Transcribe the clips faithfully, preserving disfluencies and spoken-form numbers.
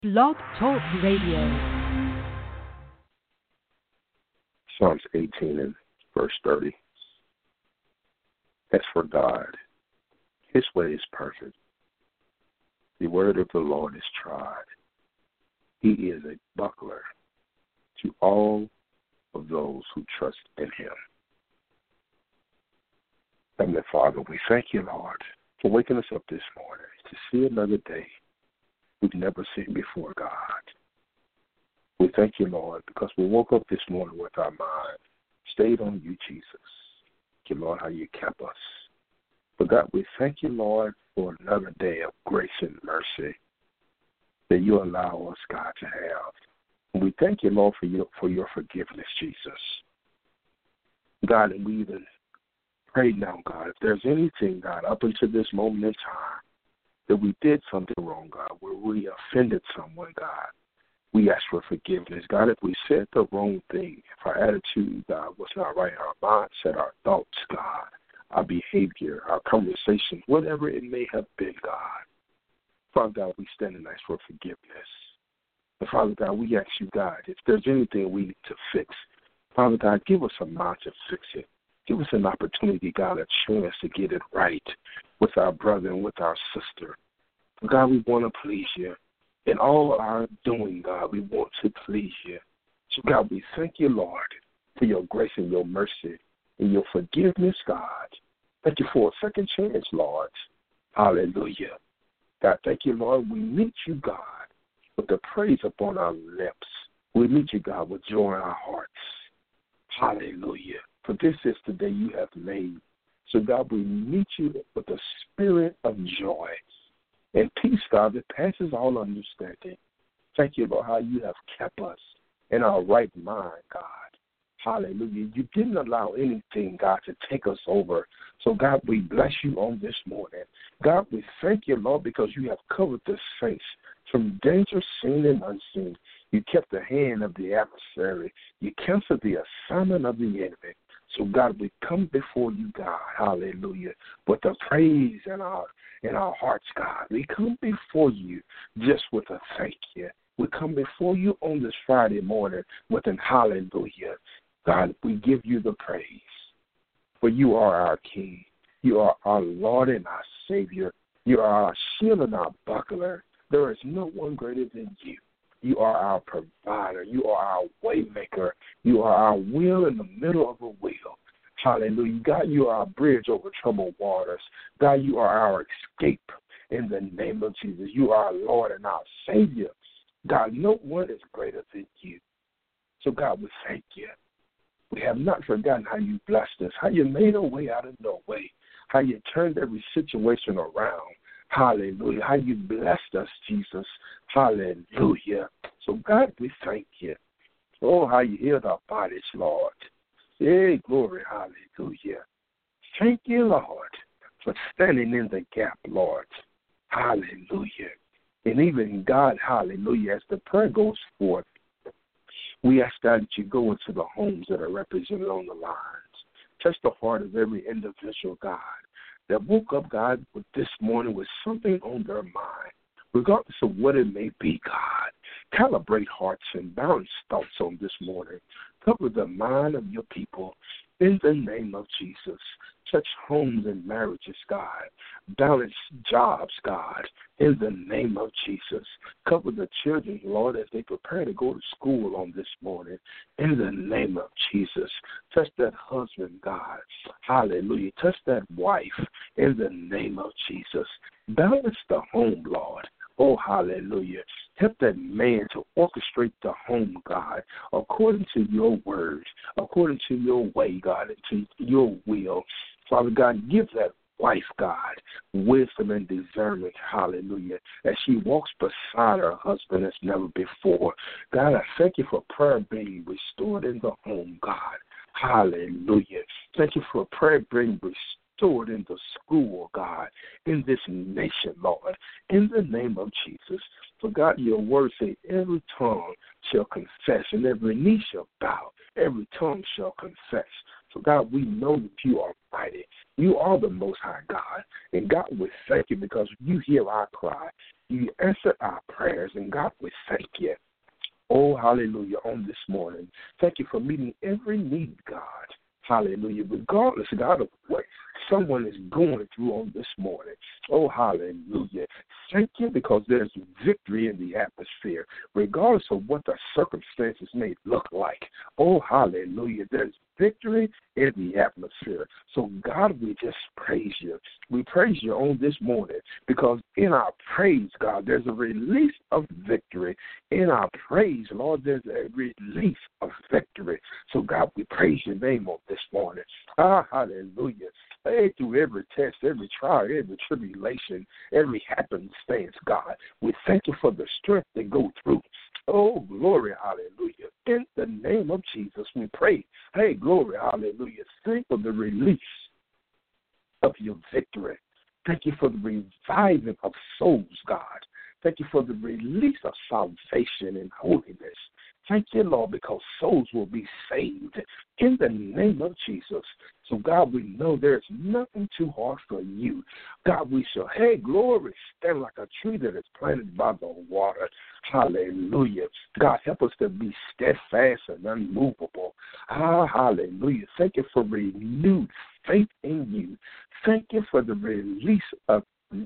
Blog Talk Radio. Psalms eighteen and verse thirty. As for God, his way is perfect. The word of the Lord is tried. He is a buckler to all of those who trust in him. Heavenly Father, we thank you, Lord, for waking us up this morning to see another day we've never seen before, God. We thank you, Lord, because we woke up this morning with our mind stayed on you, Jesus. Thank you, Lord, how you kept us. But God, we thank you, Lord, for another day of grace and mercy that you allow us, God, to have. And we thank you, Lord, for your, for your forgiveness, Jesus. God, and we even pray now, God, if there's anything, God, up until this moment in time that we did something wrong, God, where we offended someone, God, we ask for forgiveness. God, if we said the wrong thing, if our attitude, God, was not right, our mindset, our thoughts, God, our behavior, our conversation, whatever it may have been, God, Father God, we stand and ask for forgiveness. And Father God, we ask you, God, if there's anything we need to fix, Father God, give us a mind to fix it. Give us an opportunity, God, a chance to get it right with our brother and with our sister. God, we want to please you. In all our doing, God, we want to please you. So, God, we thank you, Lord, for your grace and your mercy and your forgiveness, God. Thank you for a second chance, Lord. Hallelujah. God, thank you, Lord. We meet you, God, with the praise upon our lips. We meet you, God, with joy in our hearts. Hallelujah. For this is the day you have made. So, God, we meet you with a spirit of joy and peace, God, that passes all understanding. Thank you, Lord, how you have kept us in our right mind, God. Hallelujah. You didn't allow anything, God, to take us over. So, God, we bless you on this morning. God, we thank you, Lord, because you have covered the saints from danger seen and unseen. You kept the hand of the adversary. You canceled the assignment of the enemy. So, God, we come before you, God, hallelujah, with the praise in our in our hearts, God. We come before you just with a thank you. We come before you on this Friday morning with an hallelujah. God, we give you the praise, for you are our King. You are our Lord and our Savior. You are our shield and our buckler. There is no one greater than you. You are our provider. You are our way maker. You are our wheel in the middle of a wheel. Hallelujah. God, you are our bridge over troubled waters. God, you are our escape in the name of Jesus. You are our Lord and our Savior. God, no one is greater than you. So, God, we thank you. We have not forgotten how you blessed us, how you made a way out of no way, how you turned every situation around. Hallelujah. How you blessed us, Jesus. Hallelujah. So, God, we thank you. Oh, how you healed our bodies, Lord. Hey, glory. Hallelujah. Thank you, Lord, for standing in the gap, Lord. Hallelujah. And even God, hallelujah, as the prayer goes forth, we ask God that you go into the homes that are represented on the lines. Touch the heart of every individual, God, that woke up, God, with this morning with something on their mind, regardless of what it may be, God. Calibrate hearts and balance thoughts on this morning. Cover the mind of your people in the name of Jesus. Touch homes and marriages, God. Balance jobs, God, in the name of Jesus. Cover the children, Lord, as they prepare to go to school on this morning, in the name of Jesus. Touch that husband, God. Hallelujah. Touch that wife, in the name of Jesus. Balance the home, Lord. Oh, hallelujah. Help that man to orchestrate the home, God, according to your word, according to your way, God, and to your will. Father God, give that wife, God, wisdom and discernment, hallelujah, as she walks beside her husband as never before. God, I thank you for prayer being restored in the home, God. Hallelujah. Thank you for prayer being restored restored in the school, God, in this nation, Lord, in the name of Jesus. For God, your word say every tongue shall confess and every knee shall bow, every tongue shall confess. So, God, we know that you are mighty. You are the Most High God. And, God, we thank you because you hear our cry. You answer our prayers. And, God, we thank you. Oh, hallelujah, on this morning. Thank you for meeting every need, God. Hallelujah. Regardless, God, of what someone is going through on this morning. Oh, hallelujah. Thank you because there's victory in the atmosphere, regardless of what the circumstances may look like. Oh, hallelujah. There's victory in the atmosphere. So, God, we just praise you. We praise you on this morning because in our praise, God, there's a release of victory. In our praise, Lord, there's a release of victory. So, God, we praise your name on this morning. Ah, hallelujah. Hey, through every test, every trial, every tribulation, every happenstance, God, we thank you for the strength to go through. Oh, glory, hallelujah. In the name of Jesus, we pray. Hey, glory, hallelujah. Thank you for the release of your victory. Thank you for the reviving of souls, God. Thank you for the release of salvation and holiness. Thank you, Lord, because souls will be saved in the name of Jesus. So, God, we know there's nothing too hard for you. God, we shall, hey, glory, stand like a tree that is planted by the water. Hallelujah. God, help us to be steadfast and unmovable. Ah, hallelujah. Thank you for renewed faith in you. Thank you for the release of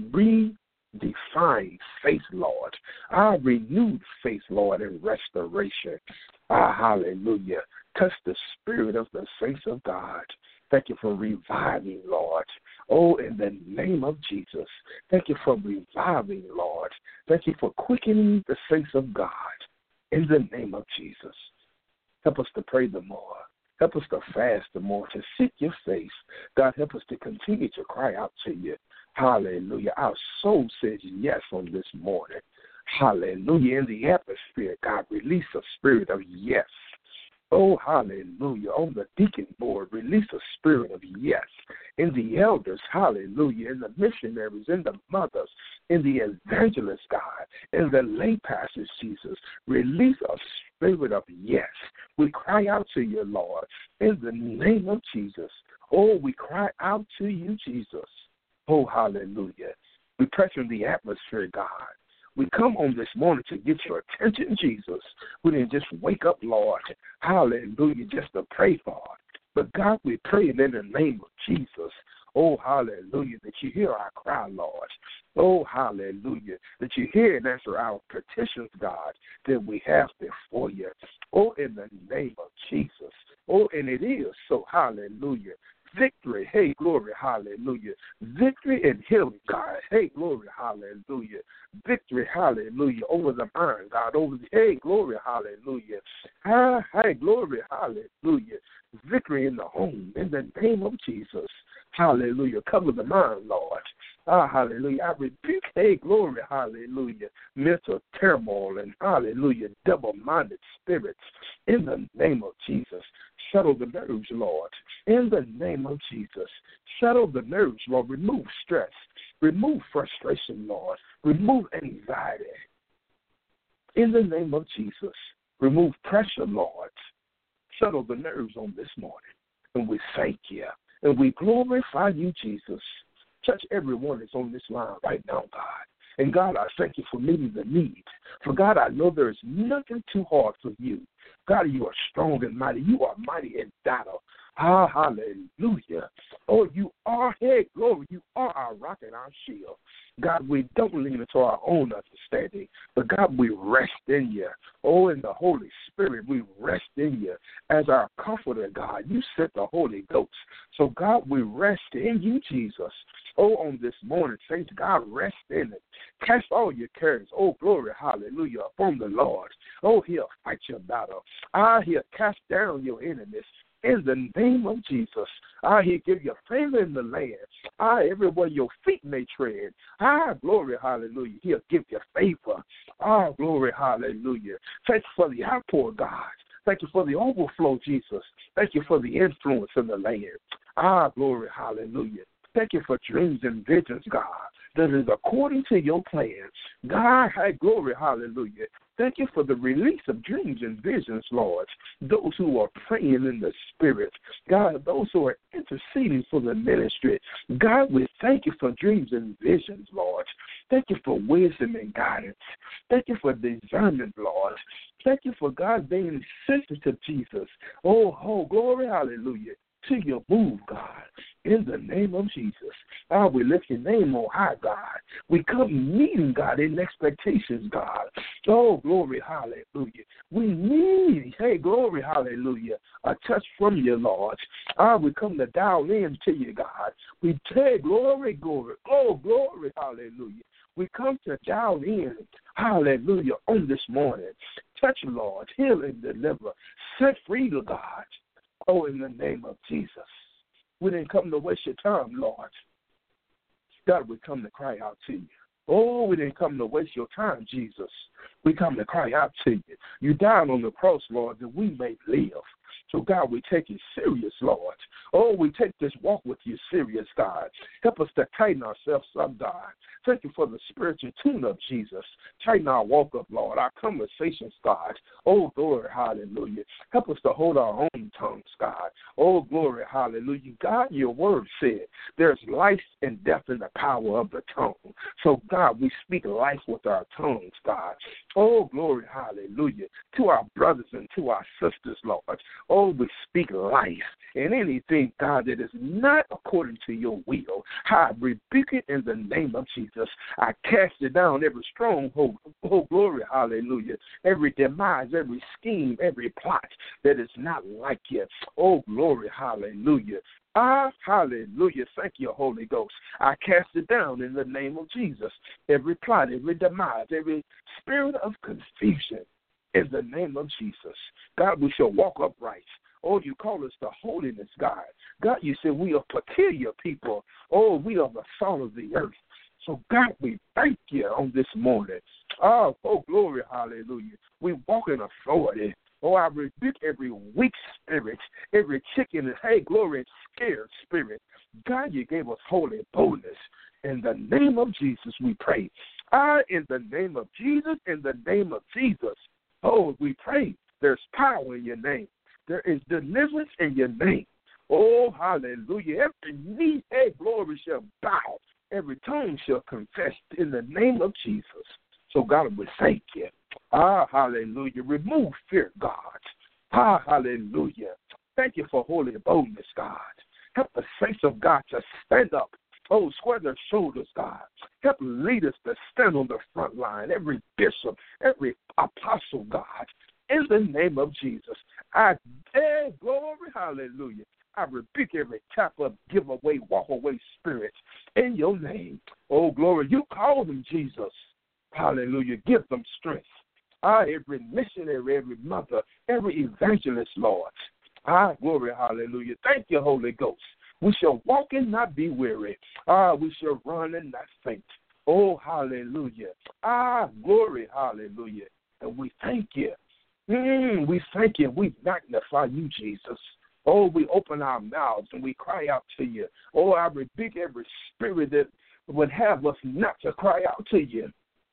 re Define faith, Lord. Our renewed faith, Lord, in restoration. Ah, hallelujah. Touch the spirit of the saints of God. Thank you for reviving, Lord. Oh, in the name of Jesus. Thank you for reviving, Lord. Thank you for quickening the saints of God. In the name of Jesus. Help us to pray the more. Help us to fast the more, to seek your face. God, help us to continue to cry out to you. Hallelujah. Our soul says yes on this morning. Hallelujah. In the atmosphere, God, release a spirit of yes. Oh, hallelujah. On the deacon board, release a spirit of yes. In the elders, hallelujah. In the missionaries, in the mothers, in the evangelists, God, in the lay pastors, Jesus, release a spirit of yes. We cry out to you, Lord, in the name of Jesus. Oh, we cry out to you, Jesus. Oh, hallelujah. We press in the atmosphere, God. We come on this morning to get your attention, Jesus. We didn't just wake up, Lord. Hallelujah, just to pray, Lord. But, God, we pray in the name of Jesus. Oh, hallelujah, that you hear our cry, Lord. Oh, hallelujah, that you hear and answer our petitions, God, that we have before you. Oh, in the name of Jesus. Oh, and it is so, hallelujah. Victory, hey, glory, hallelujah. Victory and healing, God, hey, glory, hallelujah. Victory, hallelujah, over the mind, God, over the, hey, glory, hallelujah. Ah, hey, glory, hallelujah. Victory in the home, in the name of Jesus, hallelujah. Cover the mind, Lord. Ah, hallelujah. I rebuke, hey, glory, hallelujah, mental turmoil and, hallelujah, double-minded spirits in the name of Jesus. Settle the nerves, Lord, in the name of Jesus. Settle the nerves, Lord. Remove stress. Remove frustration, Lord. Remove anxiety. In the name of Jesus. Remove pressure, Lord. Settle the nerves on this morning. And we thank you. And we glorify you, Jesus. Touch everyone that's on this line right now, God. And, God, I thank you for meeting the need. For, God, I know there is nothing too hard for you. God, you are strong and mighty. You are mighty in battle. Ah, hallelujah. Oh, you are, hey, glory, you are our rock and our shield. God, we don't lean into our own understanding, but God, we rest in you. Oh, in the Holy Spirit, we rest in you. As our comforter, God, you sent the Holy Ghost. So, God, we rest in you, Jesus. Oh, on this morning, saints, God, rest in it. Cast all your cares, oh, glory, hallelujah, upon the Lord. Oh, he'll fight your battle. Ah, he'll cast down your enemies. In the name of Jesus, ah, he'll give you favor in the land. Ah, everywhere your feet may tread. Ah, glory, hallelujah. He'll give you favor. Ah, glory, hallelujah. Thank you for the outpour, God. Thank you for the overflow, Jesus. Thank you for the influence in the land. Ah, glory, hallelujah. Thank you for dreams and visions, God, that is according to your plans. God, hey, glory, hallelujah. Thank you for the release of dreams and visions, Lord. Those who are praying in the Spirit, God, those who are interceding for the ministry. God, we thank you for dreams and visions, Lord. Thank you for wisdom and guidance. Thank you for discernment, Lord. Thank you for God being sensitive, Jesus. Oh, oh, glory, hallelujah, to your move, God, in the name of Jesus. Ah, we lift your name on high, God. We come meeting, God, in expectations, God. Oh, glory, hallelujah. We need, hey, glory, hallelujah, a touch from you, Lord. Ah, we come to dial in to you, God. We say glory, glory, oh, glory, hallelujah. We come to dial in, hallelujah, on this morning. Touch, Lord, heal and deliver. Set free, to God. Oh, in the name of Jesus. We didn't come to waste your time, Lord. God, we come to cry out to you. Oh, we didn't come to waste your time, Jesus. We come to cry out to you. You died on the cross, Lord, that we may live. So, God, we take it serious, Lord. Oh, we take this walk with you serious, God. Help us to tighten ourselves up, God. Thank you for the spiritual tune-up, Jesus. Tighten our walk up, Lord, our conversations, God. Oh, glory, hallelujah. Help us to hold our own tongues, God. Oh, glory, hallelujah. God, your word said there's life and death in the power of the tongue. So, God, we speak life with our tongues, God. Oh, glory, hallelujah. To our brothers and to our sisters, Lord. Oh, we speak life. And anything, God, that is not according to your will, I rebuke it in the name of Jesus. I cast it down, every stronghold. Oh, glory, hallelujah. Every demise, every scheme, every plot that is not like you. Oh, glory, hallelujah. Ah, hallelujah. Thank you, Holy Ghost. I cast it down in the name of Jesus. Every plot, every demise, every spirit of confusion in the name of Jesus. God, we shall walk upright. Oh, you call us to holiness, God. God, you said we are peculiar people. Oh, we are the salt of the earth. So, God, we thank you on this morning. Oh, oh, glory, hallelujah. We walk in authority. Oh, I rebuke every weak spirit, every chicken and, hey, glory, scared spirit. God, you gave us holy boldness. In the name of Jesus, we pray. Ah, in the name of Jesus, in the name of Jesus. Oh, we pray. There's power in your name. There is deliverance in your name. Oh, hallelujah. Every knee, hey, glory, shall bow. Every tongue shall confess in the name of Jesus. So, God, we thank you. Ah, hallelujah. Remove fear, God. Ah, hallelujah. Thank you for holy boldness, God. Help the saints of God to stand up. Oh, square their shoulders, God. Help leaders to stand on the front line. Every bishop, every apostle, God. In the name of Jesus. I hey, glory, hallelujah. I rebuke every tap up, give away, walk away spirit in your name. Oh, glory. You call them, Jesus. Hallelujah. Give them strength. Ah, every missionary, every mother, every evangelist, Lord. Ah, glory, hallelujah. Thank you, Holy Ghost. We shall walk and not be weary. Ah, we shall run and not faint. Oh, hallelujah. Ah, glory, hallelujah. And we thank you. Mm, we thank you. We magnify you, Jesus. Oh, we open our mouths and we cry out to you. Oh, I rebuke every spirit that would have us not to cry out to you.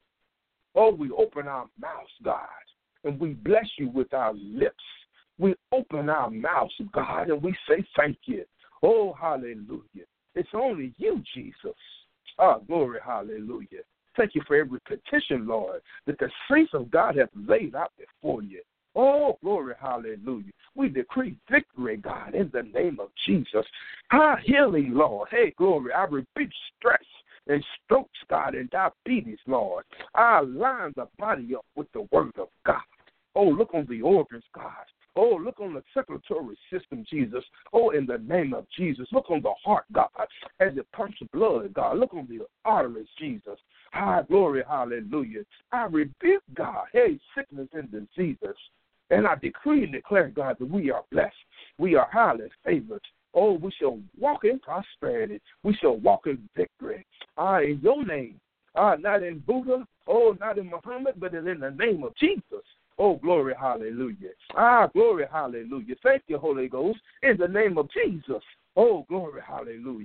Oh, we open our mouths, God, and we bless you with our lips. We open our mouths, God, and we say thank you. Oh, hallelujah. It's only you, Jesus. Ah, glory, hallelujah. Thank you for every petition, Lord, that the saints of God have laid out before you. Oh, glory, hallelujah. We decree victory, God, in the name of Jesus. Ah, healing, Lord. Hey, glory, I rebuke stress and strokes, God, and diabetes, Lord. I line the body up with the word of God. Oh, look on the organs, God. Oh, look on the circulatory system, Jesus. Oh, in the name of Jesus. Look on the heart, God, as it pumps blood, God. Look on the arteries, Jesus. High glory, hallelujah. I rebuke, God, hey, sickness and diseases. And I decree and declare, God, that we are blessed. We are highly favored. Oh, we shall walk in prosperity. We shall walk in victory. Ah, in your name. Ah, not in Buddha. Oh, not in Muhammad, but in the name of Jesus. Oh, glory, hallelujah. Ah, glory, hallelujah. Thank you, Holy Ghost, in the name of Jesus. Oh, glory, hallelujah.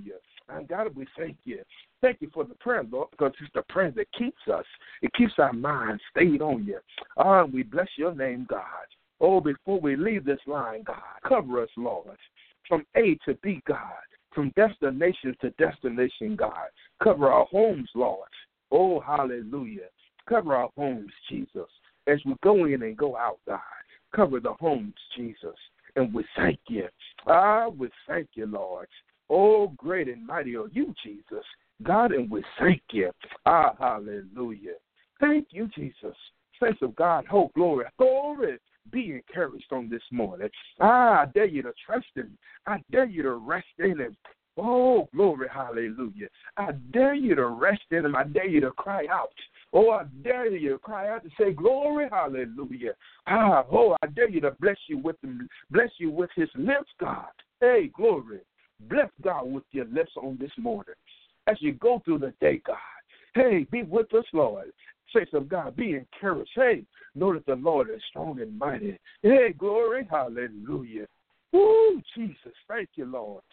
And God, we thank you. Thank you for the prayer, Lord, because it's the prayer that keeps us. It keeps our minds stayed on you. Ah, we bless your name, God. Oh, before we leave this line, God, cover us, Lord, from A to B, God, from destination to destination, God. Cover our homes, Lord. Oh, hallelujah. Cover our homes, Jesus, as we go in and go out, God. Cover the homes, Jesus, and we thank you. Ah, we thank you, Lord. Oh, great and mighty are you, Jesus. God, and we thank you. Ah, hallelujah. Thank you, Jesus. Saints of God, hope, glory, glory. Be encouraged on this morning. Ah, I dare you to trust him. I dare you to rest in him. Oh, glory, hallelujah. I dare you to rest in him. I dare you to cry out. Oh, I dare you to cry out and say, glory, hallelujah. Ah, oh, I dare you to bless you with him, bless you with his lips, God. Hey, glory. Bless God with your lips on this morning. As you go through the day, God. Hey, be with us, Lord. Saints of God, be encouraged. Hey, know that the Lord is strong and mighty. Hey, glory, hallelujah. Woo, Jesus, thank you, Lord.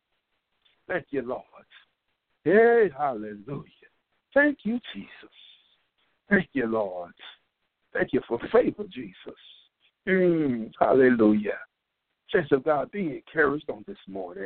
Thank you, Lord. Hey, hallelujah. Thank you, Jesus. Thank you, Lord. Thank you for favor, Jesus. Mm, hallelujah. Saints of God, be encouraged on this morning.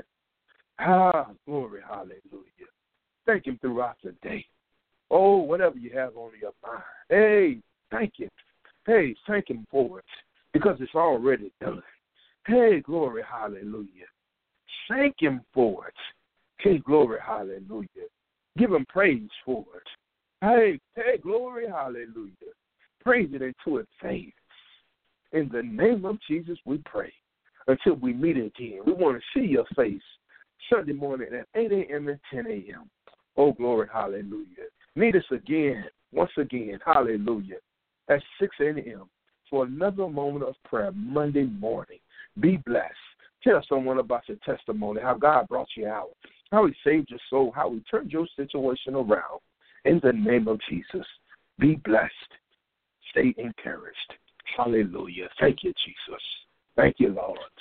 Ah, glory, hallelujah. Thank him throughout the day. Oh, whatever you have on your mind. Hey, thank you. Hey, thank him for it because it's already done. Hey, glory, hallelujah. Thank him for it. Hey, glory, hallelujah. Give him praise for it. Hey, hey, glory, hallelujah. Praise it until it fades. In the name of Jesus, we pray. Until we meet again, we want to see your face Sunday morning at eight a.m. and ten a.m. Oh, glory, hallelujah. Meet us again, once again, hallelujah, at six a.m. for another moment of prayer Monday morning. Be blessed. Tell someone about your testimony, how God brought you out, how he saved your soul, how he turned your situation around. In the name of Jesus, be blessed. Stay encouraged. Hallelujah. Thank you, Jesus. Thank you, Lord.